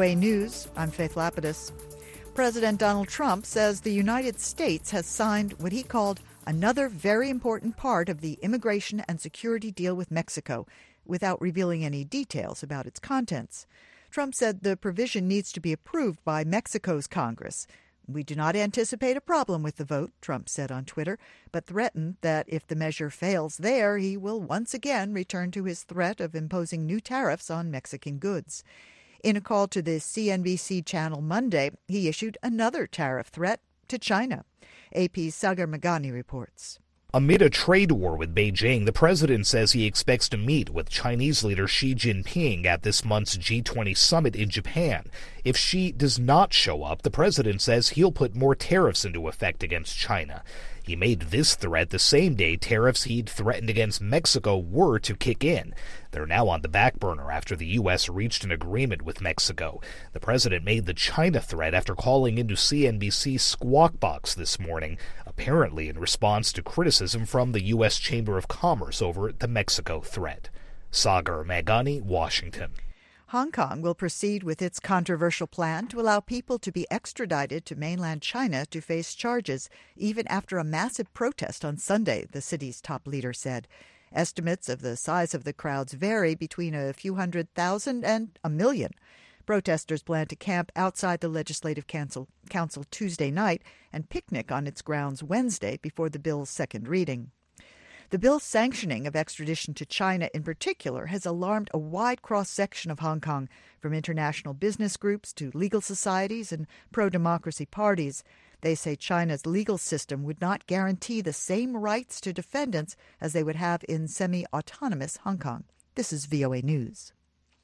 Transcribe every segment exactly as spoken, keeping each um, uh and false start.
A News, I'm Faith Lapidus. President Donald Trump says the United States has signed what he called another very important part of the immigration and security deal with Mexico, without revealing any details about its contents. Trump said the provision needs to be approved by Mexico's Congress. We do not anticipate a problem with the vote, Trump said on Twitter, but threatened that if the measure fails there, he will once again return to his threat of imposing new tariffs on Mexican goods. In a call to the C N B C channel Monday, he issued another tariff threat to China. A P's Sagar Meghani reports. Amid a trade war with Beijing, the president says he expects to meet with Chinese leader Xi Jinping at this month's G twenty summit in Japan. If Xi does not show up, the president says he'll put more tariffs into effect against China. He made this threat the same day tariffs he'd threatened against Mexico were to kick in. They're now on the back burner after the U S reached an agreement with Mexico. The president made the China threat after calling into C N B C Squawk Box this morning, apparently in response to criticism from the U S Chamber of Commerce over the Mexico threat. Sagar Meghani, Washington. Hong Kong will proceed with its controversial plan to allow people to be extradited to mainland China to face charges, even after a massive protest on Sunday, the city's top leader said. Estimates of the size of the crowds vary between a few hundred thousand and a million. Protesters plan to camp outside the Legislative Council, Council Tuesday night and picnic on its grounds Wednesday before the bill's second reading. The bill's sanctioning of extradition to China in particular has alarmed a wide cross-section of Hong Kong, from international business groups to legal societies and pro-democracy parties. They say China's legal system would not guarantee the same rights to defendants as they would have in semi-autonomous Hong Kong. This is V O A News.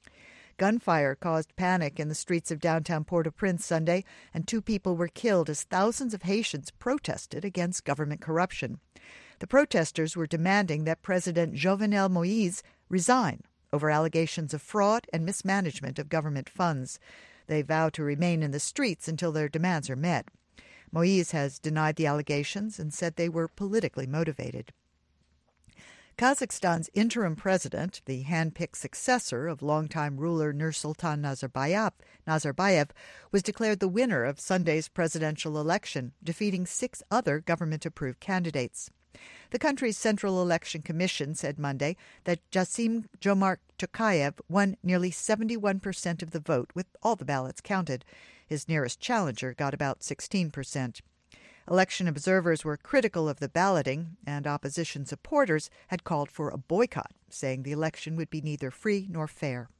Gunfire caused panic in the streets of downtown Port-au-Prince Sunday, and two people were killed as thousands of Haitians protested against government corruption. The protesters were demanding that President Jovenel Moïse resign over allegations of fraud and mismanagement of government funds. They vow to remain in the streets until their demands are met. Moïse has denied the allegations and said they were politically motivated. Kazakhstan's interim president, the hand-picked successor of longtime ruler Nursultan Nazarbayev, Nazarbayev, was declared the winner of Sunday's presidential election, defeating six other government-approved candidates. The country's Central Election Commission said Monday that Jasim Jomart Tokayev won nearly seventy-one percent of the vote, with all the ballots counted. His nearest challenger got about sixteen percent. Election observers were critical of the balloting, and opposition supporters had called for a boycott, saying the election would be neither free nor fair.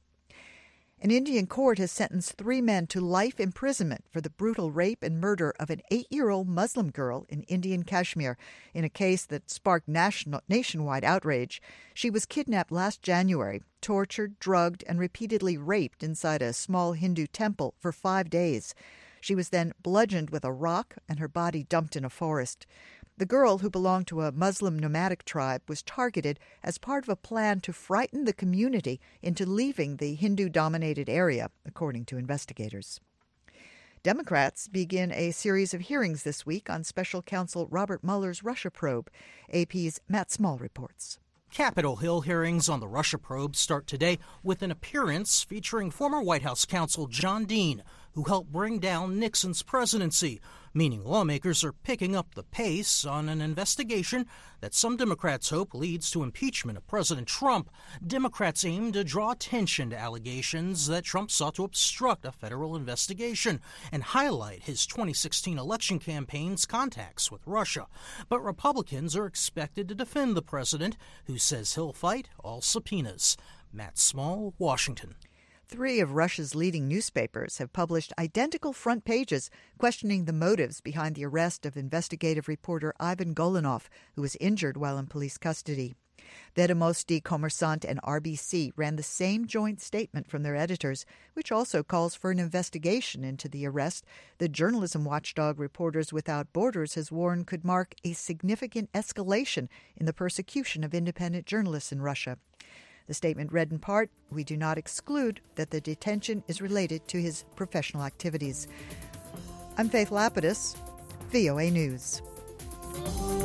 An Indian court has sentenced three men to life imprisonment for the brutal rape and murder of an eight-year-old Muslim girl in Indian Kashmir in a case that sparked national, nationwide outrage. She was kidnapped last January, tortured, drugged, and repeatedly raped inside a small Hindu temple for five days. She was then bludgeoned with a rock and her body dumped in a forest. The girl, who belonged to a Muslim nomadic tribe, was targeted as part of a plan to frighten the community into leaving the Hindu-dominated area, according to investigators. Democrats begin a series of hearings this week on special counsel Robert Mueller's Russia probe. A P's Matt Small reports. Capitol Hill hearings on the Russia probe start today with an appearance featuring former White House counsel John Dean, who helped bring down Nixon's presidency, meaning lawmakers are picking up the pace on an investigation that some Democrats hope leads to impeachment of President Trump. Democrats aim to draw attention to allegations that Trump sought to obstruct a federal investigation and highlight his twenty sixteen election campaign's contacts with Russia. But Republicans are expected to defend the president, who says he'll fight all subpoenas. Matt Small, Washington. Three of Russia's leading newspapers have published identical front pages questioning the motives behind the arrest of investigative reporter Ivan Golinov, who was injured while in police custody. Vedomosti, Kommersant, and R B C ran the same joint statement from their editors, which also calls for an investigation into the arrest the journalism watchdog Reporters Without Borders has warned could mark a significant escalation in the persecution of independent journalists in Russia. The statement read in part, "We do not exclude that the detention is related to his professional activities." I'm Faith Lapidus, V O A News.